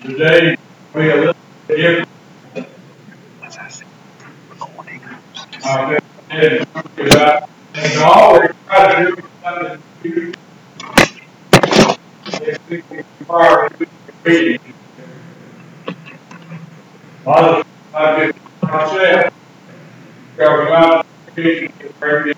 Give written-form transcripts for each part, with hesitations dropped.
Today will be a little bit different. I've been about and I always try to do something new if people require reading. A lot of I just myself go about reading every day.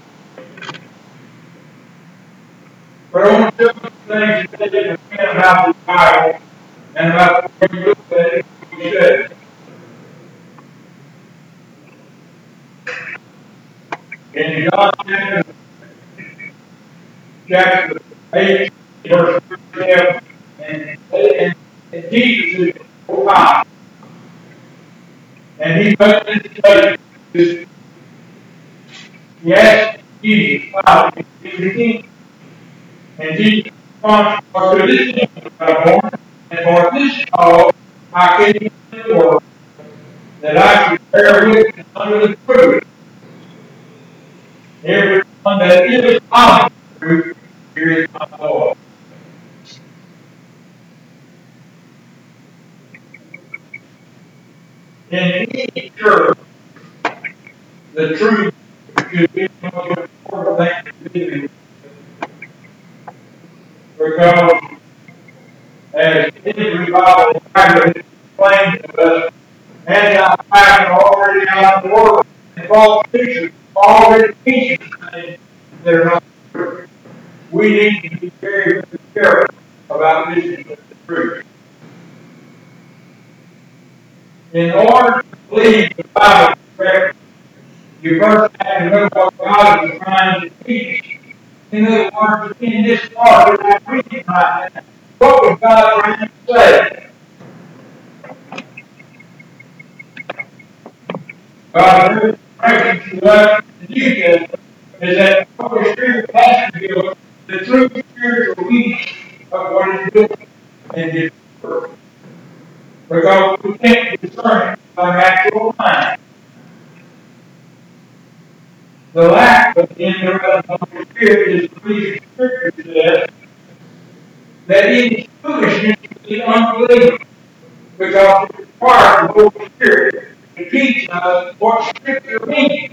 But I want to do some things today about the Bible and about the way you look at it and what you say. In John chapter 8, verse 37, and Jesus is the time. And he made this statement. He asked Jesus, Father, is the king? And Jesus responded, for to this kingdom I was born, and for this cause I came into the world, that I should bear witness unto the truth. Everyone that is of the truth, heareth my voice. In any church, the truth should be the most important thing to do. Because as every Bible writer explained to us, anti-Christ are already out in the world, and false teachers already teaching things that are not true. We need to be very, very careful about listening to the truth. In order to believe the Bible correctly, you first have to know what God is trying to teach. In other words, in this part that I'm reading right now, what was God trying to say? God is referring to us in the New Testament is that the Holy Spirit has to give us the true spiritual meaning of what is doing in His Word. Because we can't discern it by natural mind. The lack of the indwelling Holy Spirit is the reason Scripture says that it is foolishness to the unbeliever, because it requires the Holy Spirit to teach us what Scripture means.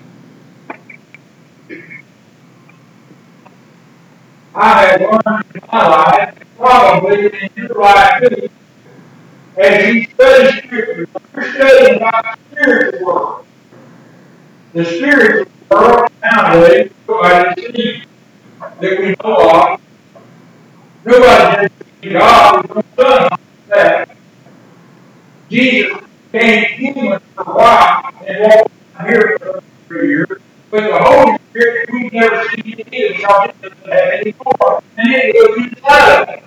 I have learned in my life, probably in your life too, as you study Scripture, you're studying about the spiritual world. The spiritual world nowadays, nobody sees that we know of. Nobody has seen God with no son that. Jesus became human for a while and walked here for 3 years. But the Holy Spirit, we've never seen it either because it doesn't have any power. And it lives inside of us.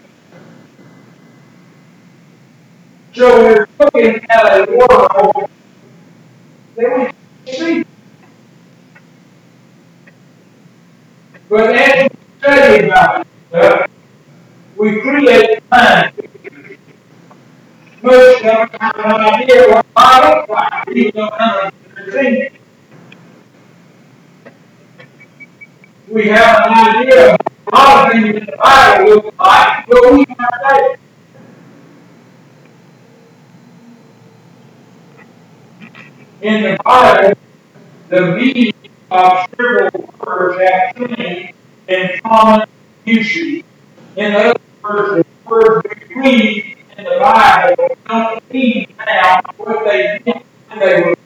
So we're looking at a world that we can't see. But as we study about this stuff, we create mind pictures. Most of us have an idea what God looks like. We don't have a thing. We have an idea of a lot of things in the Bible look like, but we can't say it. In the Bible, the meaning of several words have changed in common usage. In other words, the words we read in the Bible don't mean now what they meant when they were.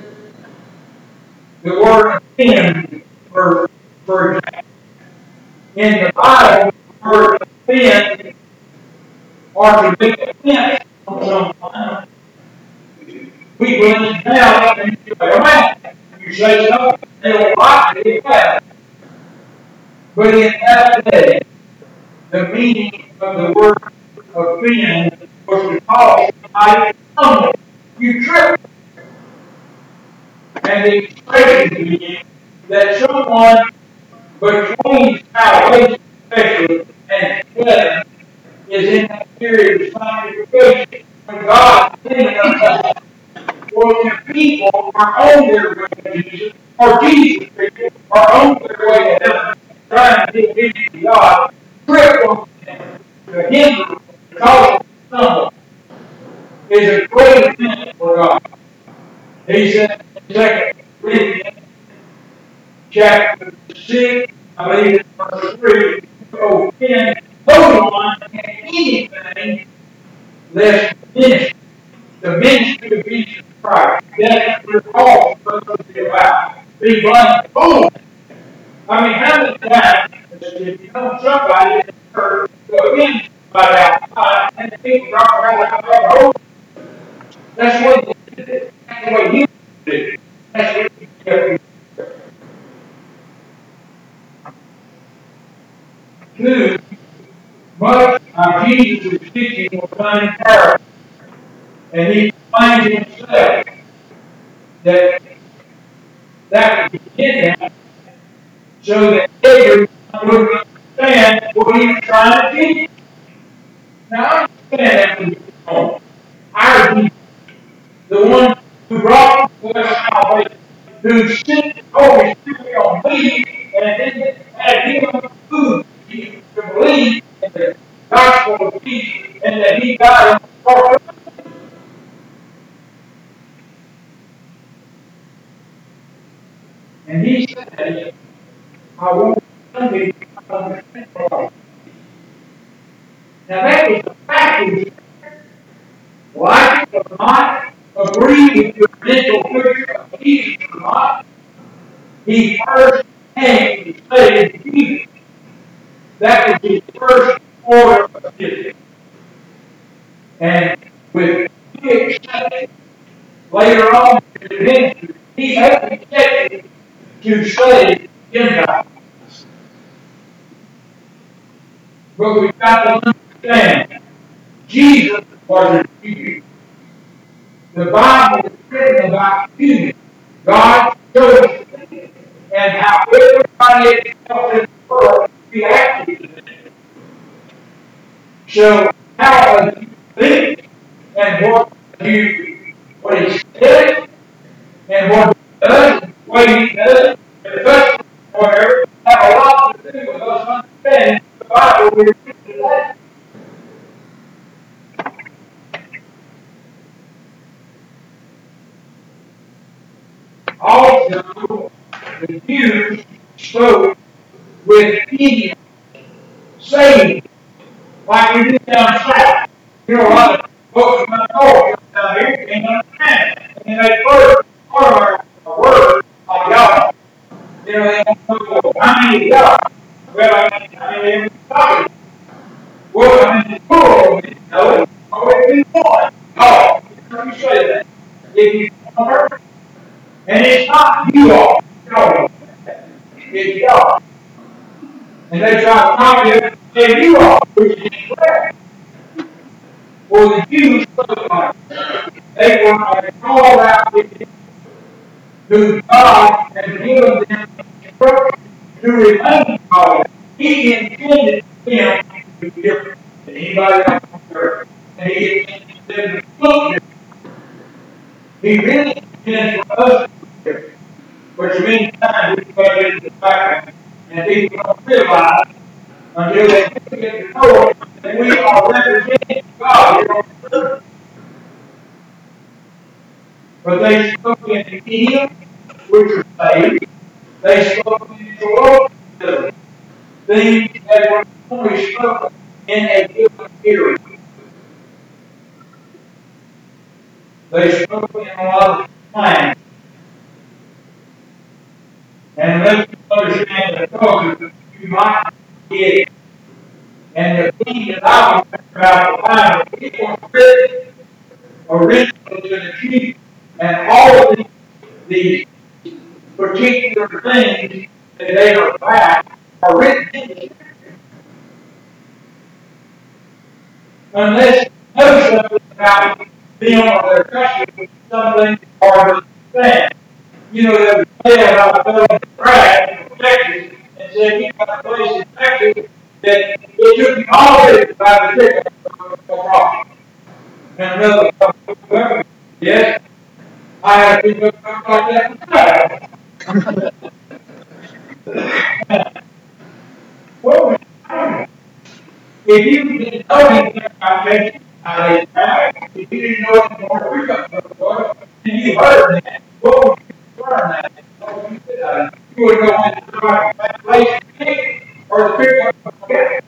The word offend, for example. In the Bible, the word offend or to make offense on someone. We blend it down and you say, man, you say something, they don't like it, yeah. But in that day, the meaning of the word offend was to call somebody stumble. You trip. And the expression means that someone between salvation, especially, and heaven is in that period of sanctification when God is in us. Well, if people are on their way to Jesus, or Jesus people are on their way to heaven, trying to get people to God, trip on them, to hinder them, to cause them to stumble. is a great event for God. He said in 2 Corinthians chapter 6, I believe it's verse 3, oh, 10, no one can anything less ministry. The ministry of Jesus Christ. That's what we're all supposed to be about. Be blunt. Oh! I mean, how many times if you know somebody in the church go in somebody outside and the people drop around like oh, that's what you do. That's the way you do. That's what you do. Two, much of Jesus' teaching was done in parable. And he explained himself that was in him so that everyone would understand what he was trying to teach. Now, I understand that from this moment. Our Jesus, the one who brought us salvation, who sent the Holy Spirit on me, and then had given us food to believe in the gospel of Jesus, and that he died on the cross. And he said, I want somebody to understand God. Now that was a package. Like it or not, agree with your mental picture of Jesus or not, he first came to save Jesus. That was his first order of business. And with the exception, later on in his ministry, he has accepted to save Gentiles. But we've got to understand, Jesus was a Jew. The Bible is written about humans. God chose them, and how everybody else in the world reacted to them. So, how do you think, and what he says, and what he does, and the way he does, and the custom, whatever, have a lot to do with us understanding the Bible we're reading today. Also, the Jews spoke with idioms, saying, like we do down south. You know, a lot of folks from the north down here can't understand it. And they first part of our word like y'all. You know, they don't know, well, how many y'all? Well, I mean, they're talking. Well, I mean, it's plural. No, it's always one. No, you say that. If you come and it's not you all. No, it's y'all. And they try to copy it and say you all, which is incorrect. Well, the Jews spoke like they were called out with who God had given them instructions to remain called. He intended them to be different than anybody else on earth. And he intended them to look different. He really intended for us to be different. Which means time we put it in the background. And people don't realize until they get to know that we are representing God here on earth. But they spoke in the idiom, which are saved. They spoke in colloquialism, things that were only spoken in a given period. They spoke in a lot of slang. And let you understand the culture, you might get it. And the thing that I was about the Bible, it was written originally to the Jews. And all of these particular things that they are about are written in the Scripture. Unless you know something about them or their country, something hard to understand. You know, there was a man I fell in the grass in Texas and said, you got a place in Texas that it took me all day to buy the ticket for rock. And another couple, yes, I had to pick up like that. What was I? If you didn't know anything about Texas, Now they tried. If you didn't know anymore, we're going to go, and you heard that. What would you learn that? What would you say? You would go into the right place to kick, or the people would forget.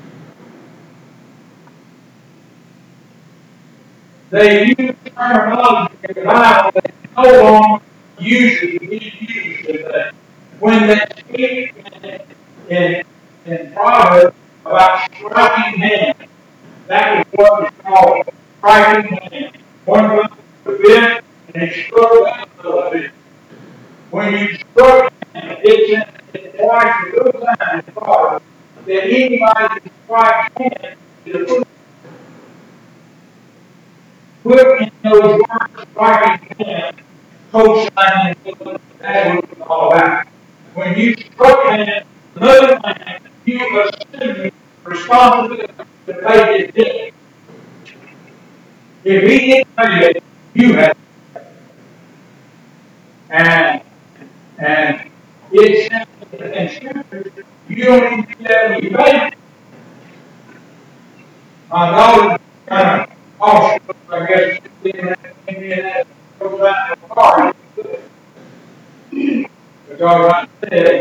They use terminology in the Bible that no longer usually be used today. When they speak in Proverbs about striking hands, that was what was called striking hands. One was a bit, and he struck out a little bit. When you struck hands, it's twice a good time in Proverbs that anybody that strikes hands is a good. Put in those words striking hands, co-signing, that's what it's all about. When you struck hands, another man, you assume responsibility to pay his debt. If he didn't pay it, you have. And it's in Scripture, you don't even do that when you pay it. My daughter kind of also, I guess, in that goes out in the car. Because I said,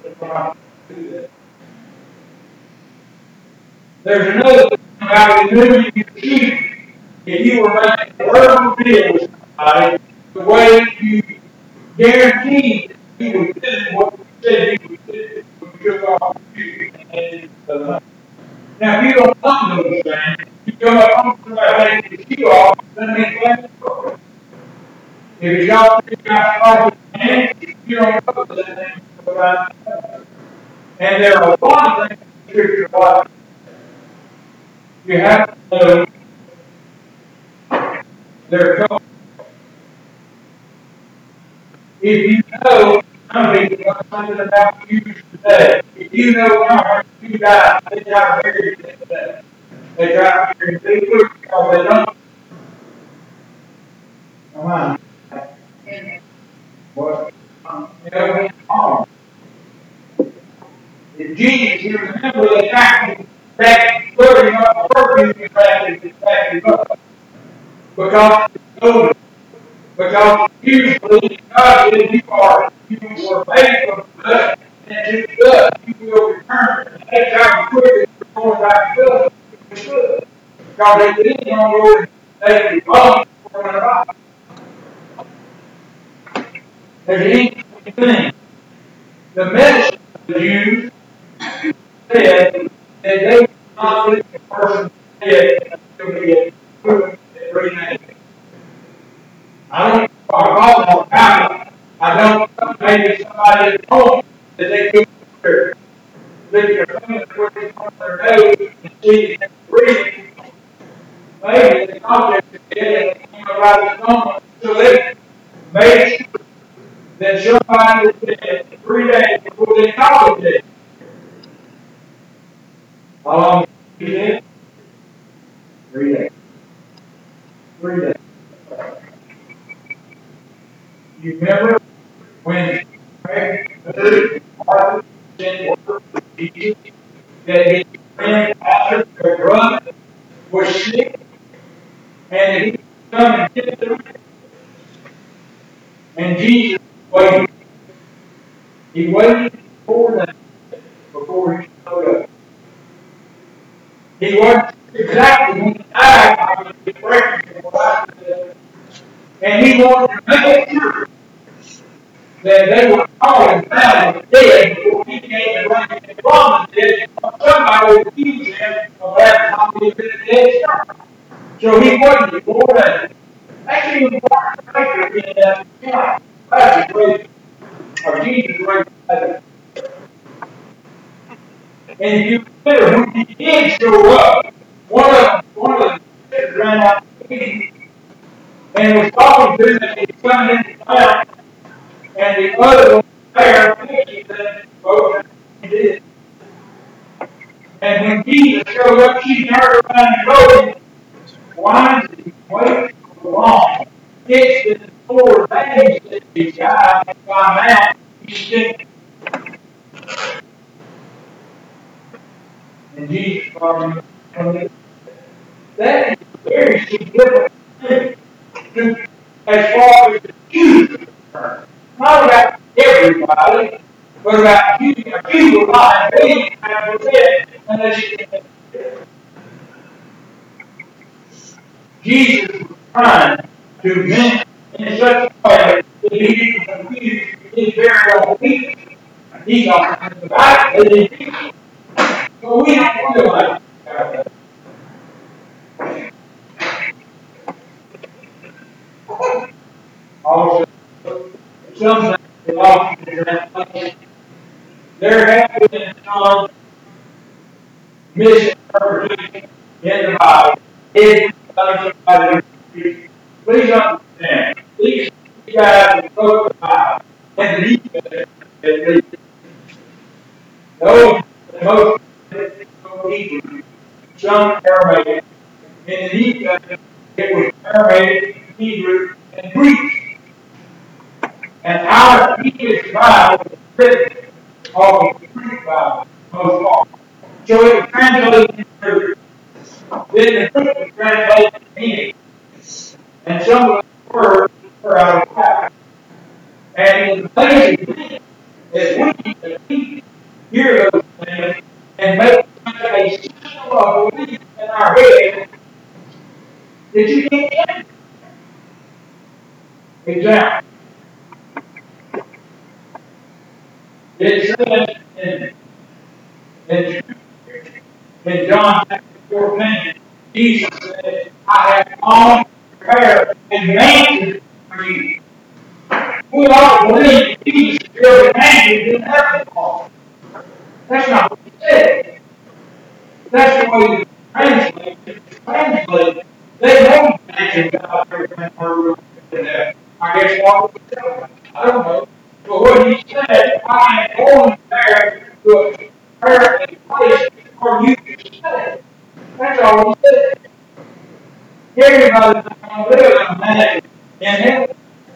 there's another thing about renewing your sheep. If you were making a verbal deal with somebody, the way you guaranteed that you would do what you said you would do, when you took off the shoe and the money. Now, if you don't want those things, you come up home to that lady the shoe off, then make that for it. If y'all figure out off the hand, you don't know that thing about it. And there are a lot of things in Scripture like you have to know their code. If you know, I'm thinking something about you today. If you know how much you got, they got married today. They got married too quick because they don't. Come on. What? If Jesus, you remember the fact that stirring up perfume factory up. Because usually God said you were made from dust, and to dust you will return. And that's how quickly you're going back to dust. Because they didn't know they could run from the rock. There's an interesting thing. The medicine was used said that they would not leave the person dead until he had proven that 3 days. I don't know if I call about it. I don't know, maybe somebody had told me that they couldn't lick their fingers where they on their nose and see if they breathe. Maybe the object is dead and came about this moment. So they made sure that somebody was dead 3 days before they called it dead. How long did he dead? 3 days. 3 days. You remember when Martha sent word to Jesus that his friend Lazarus, her brother, was sick, and he would come and get them. And Jesus waited. He waited 4 days before he showed up. He wasn't exactly when he died, I was praying for Lazarus, and he wanted to make sure that they were calling Lazarus dead before he came and raised him from the dead. Somebody would accuse him of having not been a dead star. So he waited 4 days. That's even more greater in that Lazarus raised, or Jesus raised Lazarus. And if you consider when he did show up, one of the sisters ran out to meet him and was talking to him and he was coming in the town, and the other one there thinking that both he did. And when Jesus showed up, she turned around and told him, why did he wait so long? It's been 4 days since he died, and by now he's sick. And Jesus probably that is very significant thing as far as the Jews are concerned. Not about everybody, but about you. A few will not believe and repent unless you can. Jesus was trying to mention in such a way that he didn't confuse his very own people. He got the Bible and his people. So we don't realize that. Also, sometimes the lost in translation, there have been some misinterpretation in the Bible. Please understand. These guys who wrote the Bible and the New Testament, those most Hebrew, some Aramaic. In the New Testament, it was Aramaic, Hebrew, and Greek. And our English Bible is written off the Greek Bible, most part. So it was translated into then the book was translated in English. And some of the words were out of Latin. And the amazing thing is we hear those things and make a system of belief in our head that you can't change. Example. It says in John chapter 14, Jesus said, I have gone to prepare a mansion for you. We all believe Jesus built a mansion in heaven for us. That's not what he said. That's the way it's translated. They know mansions out there in the I guess what was it? I don't know. But what he said, I am going there to prepare a place for you to stay. That's all he said. Everybody's going to live in a mansion in heaven.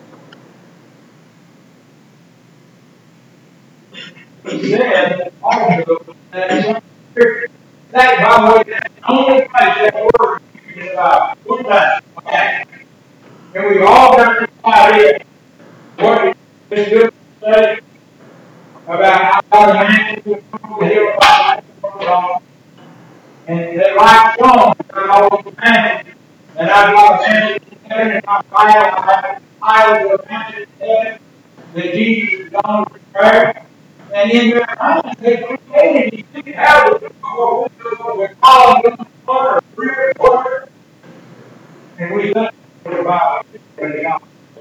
He said also that that, by the way, that's the only place that word is about. One time. Okay? And we've all got to decide what is good to say about how the man will come to hear about it. And they like songs that always manage. And I've got a manage in heaven in my Bible. I have a pile of manage in heaven that Jesus has gone to prayer. And in their minds, they created these big houses before we call them water, real water. And we think about it.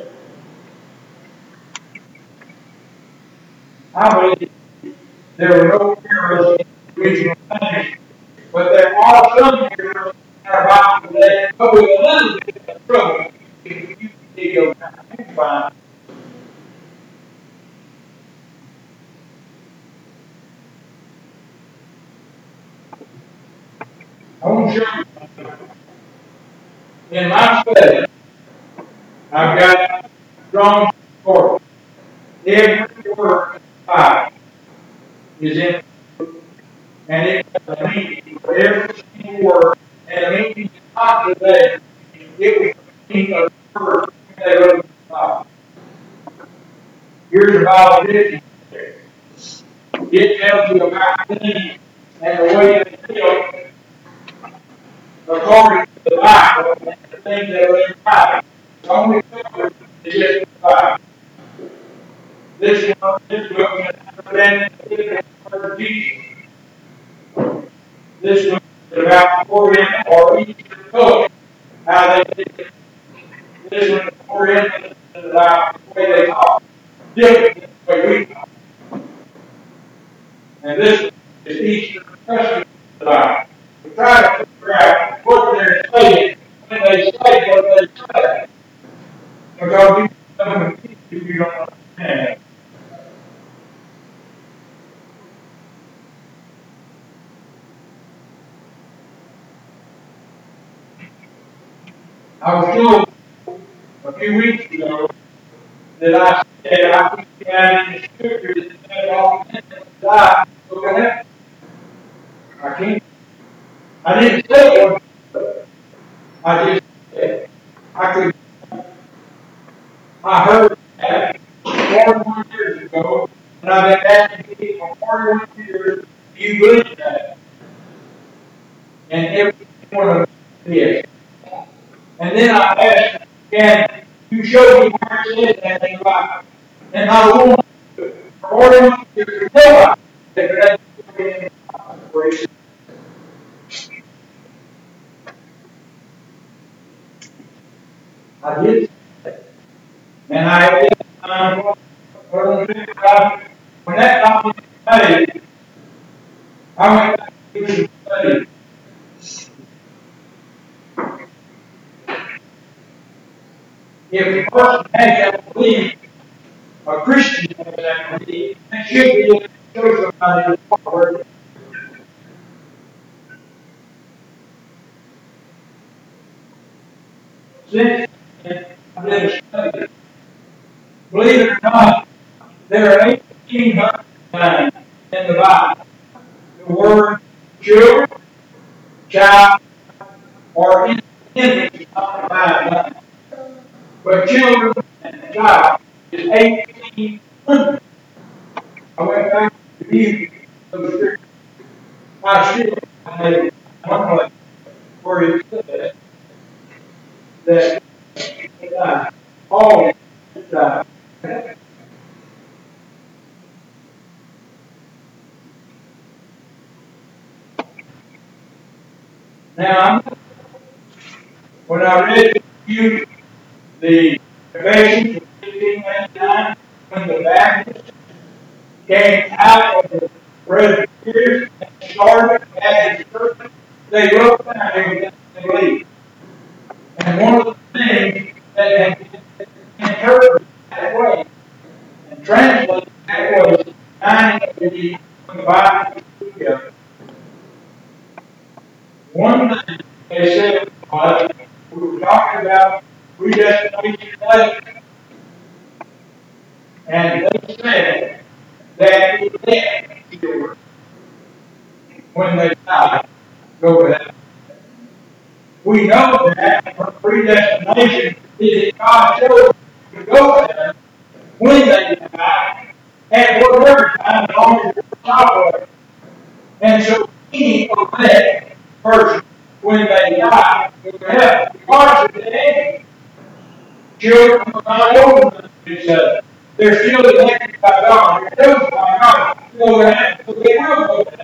I believe there are no heroes in the original things, but there are some heroes in our Bible that go with a little bit of trouble. If you dig your time, you can find. I want to show you something. In my study, I've got strong support. Every word in the Bible is in, and it has a meaning for every single word, and the meaning is not there. It was the meaning of the word they wrote in the Bible. Here's a Bible dictionary. It tells you about things and the way they feel according to the Bible and the things that are in the Bible. The only filter is just the Bible. This book is representing the word of Jesus. This book is about Orient or Eastern culture, how they did it. This one is Oriental is about the way they talk, different than the way we talk. And this one is Eastern custom of the Bible. We try to figure out what they're saying when they say what they say. Because you don't understand it. I was told a few weeks ago that I said I could find in the scripture that said all men must die to go to heaven. I can't. I didn't say it was. I just said, I heard that 41 years ago, and I've been asking people for 41 years, do you believe that? And every one of them is. And then I asked, can you show me where it says that in the Bible? And not a woman, for 41 years, nobody said that in the Bible. I did. And I did. When that document was made, I went back to study. If a person has that belief, a Christian has that belief, it should be able to show somebody the word. Since I've been studying, believe it or not, there are 1,800 times in the Bible the word children, child, or infant is not defined. But children and child is 1,800. I went back to review those scriptures. I still have one place where it says that all die. Now, when I read you the Confession of 1599, when the Baptists came out of the Presbyterians and started as a church, they wrote down everything they believed. And one of the things that had been interpreted that way and translated that way is 980 when the Bible was put together. One thing they said was, we were talking about predestination later, and they said that the dead children, when they die, go to heaven. We know that from predestination is that God chose to go to heaven when they die, and whatever time, as long as they're child. And so any of that person, when they die, go to heaven. Regardless of the age, children are not older than each other. They're still elected by God. They're chosen by God to go to heaven. So they will go to heaven.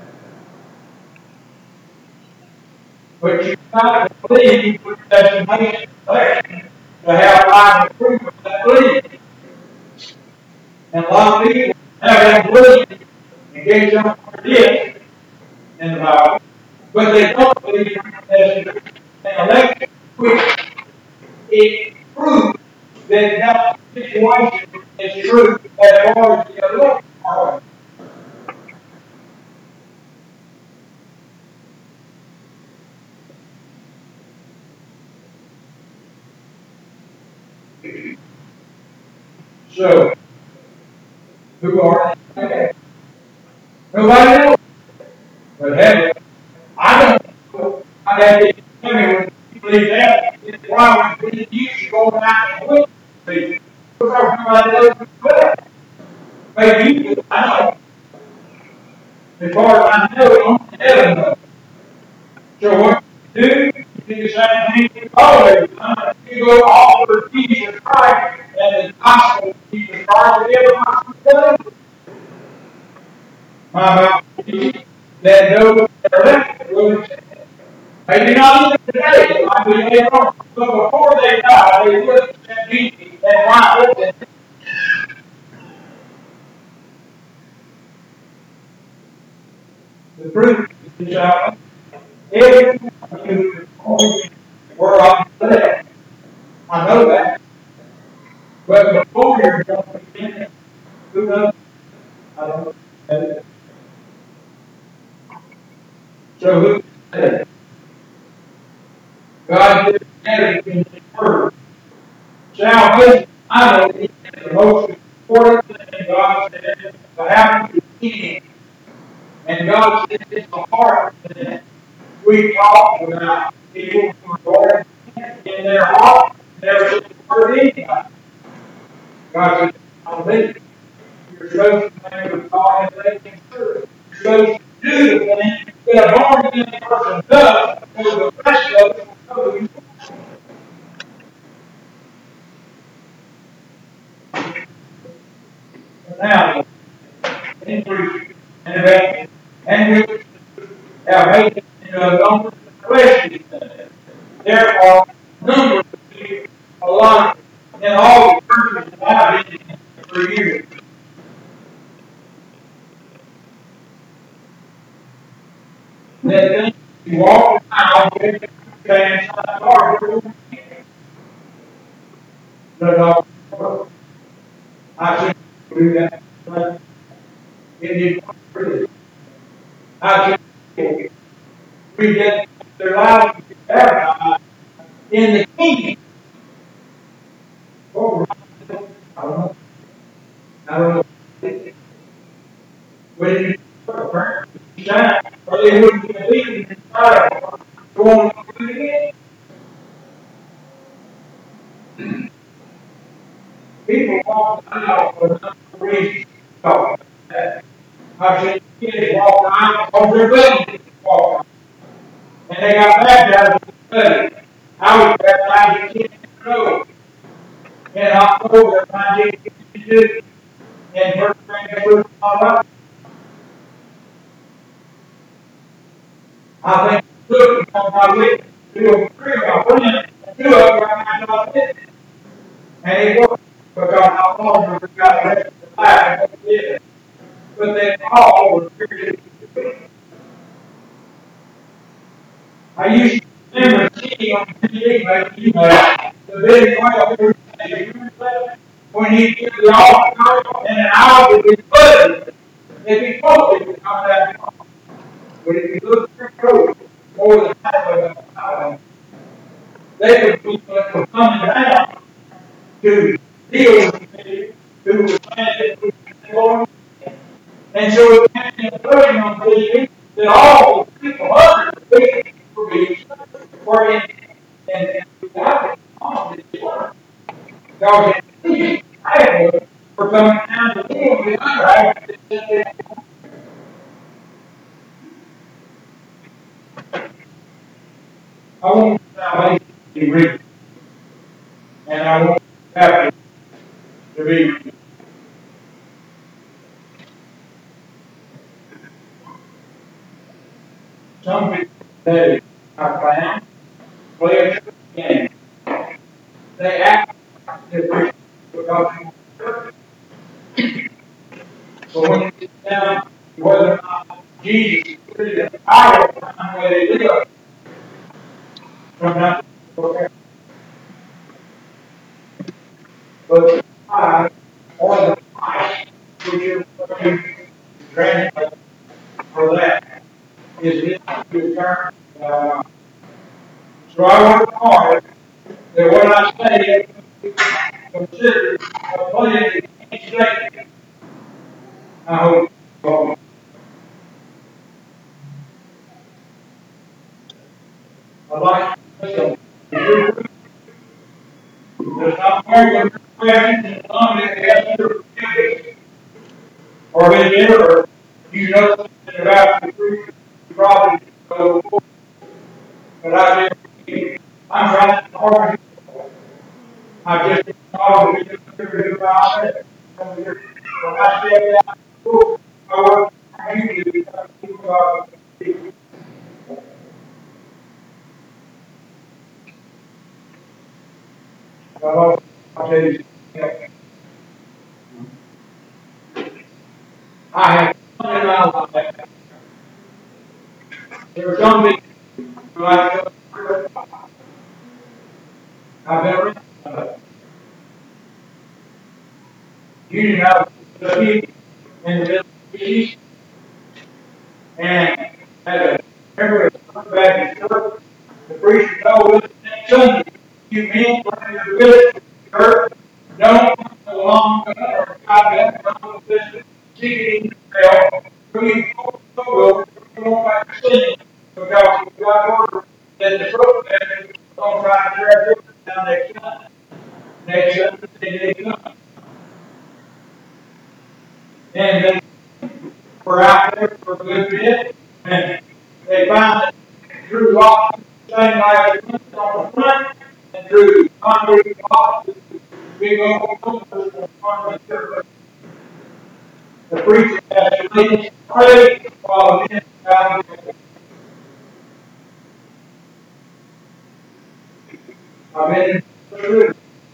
But you've got to believe with destination election to have life and proof of that belief. And a lot of people have that belief and get something this in the Bible, but they don't believe in predestination and election, which it proves that that situation is true as far as the election are. So, who are they? Nobody knows. But heaven, I don't know. I have to tell me when you believe that, it's why we believe you should go out and win. Because somebody knows better. Maybe you do, I know. As far as I know, only heaven knows. So what you do, you do the same thing you always done. You go offer Jesus Christ and the gospel of Jesus Christ to everyone who's done. My Bible teaches that those that are left will accept. Maybe not even today, like we later on, but before they die, they will accept Jesus and rise with them. The proof is out. Every one of you is going where I'm left. I know that. But before you're going to begin, who knows? I don't know. So who said? God did everything in His Word. Salvation, I know, is the most important thing God said to happen to the king. And God said it's a heart thing. We talk about people who are born in their heart, never said a word to anybody. God said, I believe it. You're supposed to think with God and faith and truth. You're supposed to do the thing that a born again person does, so the rest of it will know you. Now, increase innovation and we have made it into a number of questions. There are numbers of people alive in all the churches that I've been in for years. That things you walk around with and hard but I should do that. It didn't work. I should read their lives to be baptized in the kingdom. Oh, I don't know. I don't know. When you shine, or they wouldn't be believing inside. Going through it again. People walk out for another reason. I've seen kids walk around on their belly walk. And they got baptized in the belly. I was baptized in the road. In October of 1952 in first grade, Colorado. I think two of my witnesses, two of three of my friends, and two of them were my God witnesses. And it worked because I longer got the rest of the life and they did. But they all were spiritually. I used to remember seeing on TV, maybe you know, the big oil when he did the altar and an hour would be flooded. It'd be totally become that. But if you look pretty close, more than half of them, they were people that were coming down to deal with me, who was planted with the Lord. And so it became a burden on TV that all the people, hundreds of people, were being were in and without it, because it I were coming down to deal with I want salvation to be real, and I want happiness to be real. Some people today are found, play a game. They act like they're Christians because they want church. But when you get down to whether or not Jesus is really the power of the way they live, from that to but the pride or the price, which is what you translate for that, is this return. So I work hard that what I say is considered a plan each day. I hope. I'd like to say something. There's not very good questions and none that answer or any error. You know something about the truth, you probably know. But I'm trying to argue. I just thought we could figure it out. When I stayed out of school, I worked usually because people are I'll tell you, I have fun in my life. There are some people who I I've been around. You didn't have the people in the Middle East and had a member of the Baptist church. The preacher told us next Sunday, you men bring your village to church, don't come along or try to come to this secret email, bring you over, bring you back to sin because God ordered that the protesters were going to try to tear it down next Sunday. Next Sunday, they come. And they were out there for a good bit, and they finally drew blocks same like on the front, and drew concrete blocks with big old pillars in front of the church. The preacher has to lead us pray while the men out there. I've been through,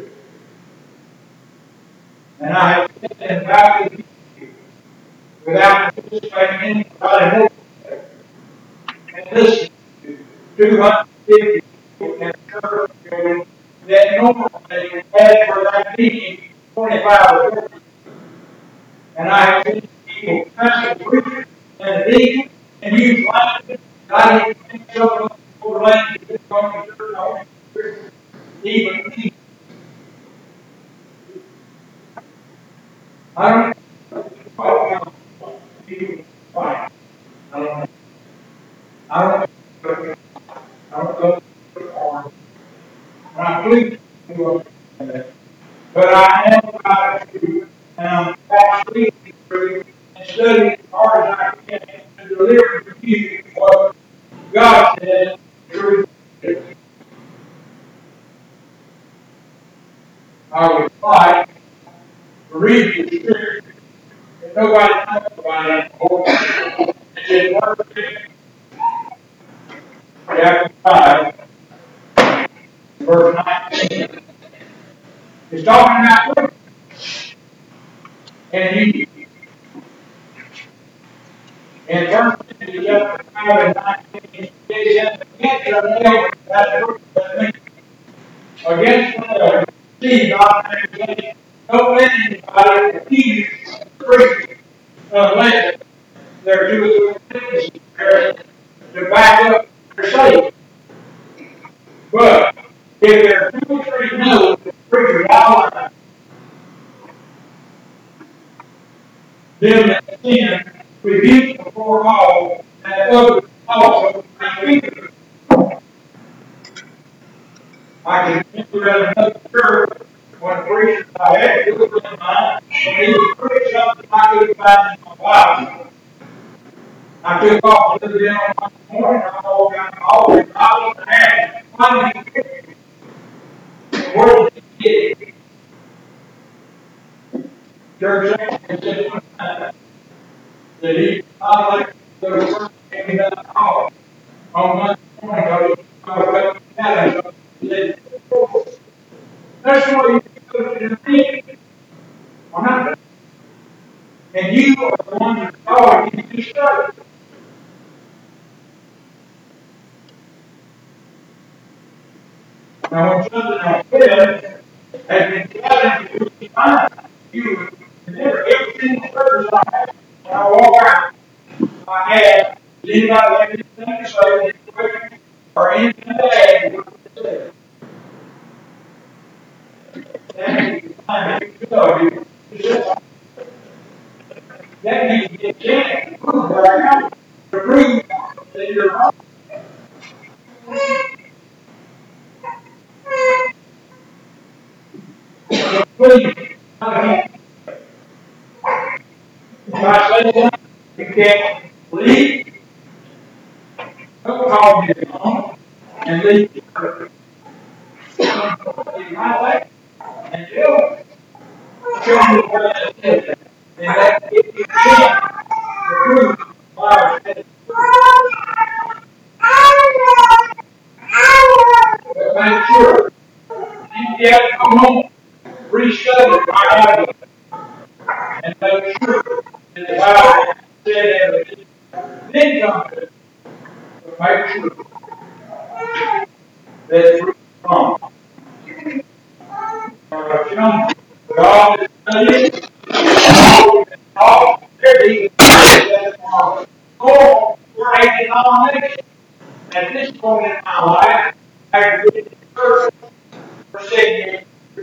and I have seen in Baptist without participating in anybody else. And listen to 250 people in a church building that normally had for that meeting 25 or 30. And I have seen people pastor preachers and the deacon and use language that I didn't think some of those over language that going to church on even me. I don't know. I don't know. I don't go to the arm. And I believe you understand that. But I am trying to, and I'm actually through and studying as hard as I can to deliver to you what God says the truth is. I would like to read the scripture that nobody talks about anymore. It's in Mark chapter 5, verse 19. It's talking about truth. And he, in verse chapter 5 and 19, it says, against your neighbor, that's truth, against one another, see God accusation. Don't let anybody accuse the preacher unless there are two or three witnesses there to back up their statement. But if there are two or three knows the preacher is out of them that sin, rebuke before all, and others also rebuke. I can remember at another church when a preacher I had to do it in mine, when he was preaching something I couldn't find in my Bible. I took off a little bit on my morning, I told him all the Bible and asked, why did he preach it? Where did he get it? Church said one time that he not like the first thing he done all on Monday morning, I was up and he said, that's why you go to the meeting. And you are the one that called you to study. Now, when something I said has been gathered to your mind, you would never, every single person I have, when I walk out, I ask, does anybody have anything to say, any questions, or anything to add to what they said? That means the time you study, that means you get a chance to prove right now, to prove that you're wrong. So please, if I say something you can't believe, don't call me alone and leave the church. My way and show me where that is. And that gives you a chance to prove our faith. But make sure you get home, restudy our Bible, and make sure that the Bible said everything. Then come to it. But make sure that it's wrong. God is studying. All there is goal for a denomination. At this point in my life, after being in church for 7 years,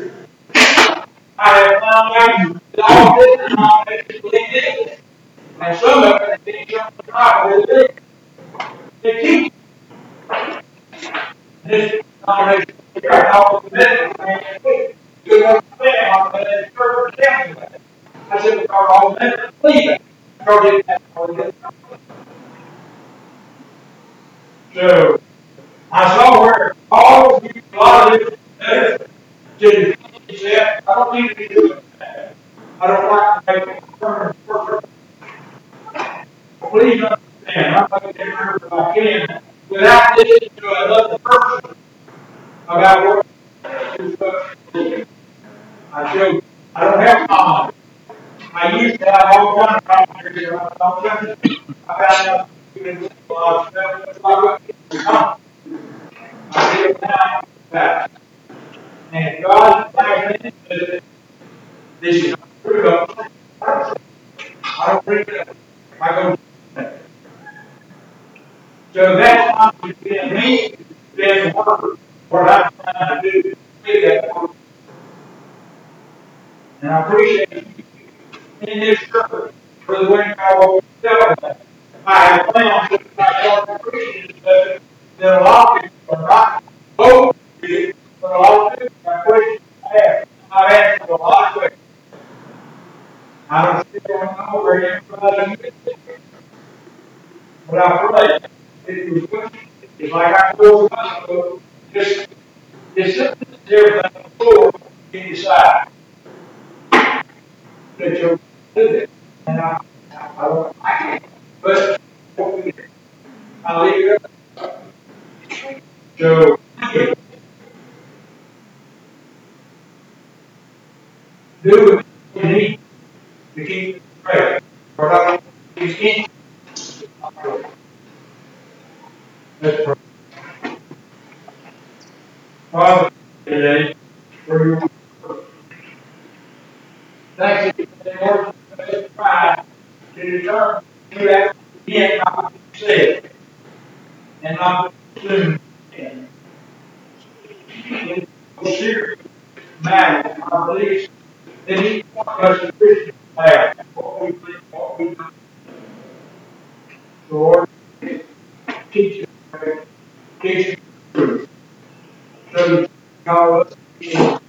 I have found out that all this denomination believe this. And some of them think something right with it. They teach that man quit. You understand how that church tells me. I said, because I'll never believe it. Because it has all this. So I saw where Paul used a lot of this letters to defend himself. I don't need to be doing that. I don't like to make it perfect. Please understand, I'm making it perfect if I can without listening to another person about what I showed. I don't have comments. I used to have all kinds of comments here. I found out a lot of stuff. That's why I feel now that. And God is this is true. I don't read it. I go. So that's not within me. Then what I'm trying to do is that work. And I appreciate you in this church for the way I will tell that. I have found that I start appreciating that a lot of people are not voting for it, but a lot of people are questions I have. I've asked a lot of questions. I don't see going over everybody, but I pray it was good. It's like I told you, just something everything before you decide that you'll do it. And I can't. But I'll leave it up. So, do what you need to keep it straight. Or not, you can't. Let's pray. Father, today, for your word. Thank you for the Lord for this pride to determine you have again not what you said and not what you assumed. It's a serious matter. I believe that each one of us as Christians have what we believe, what we do. Lord, teach us, teach us the truth. So you call us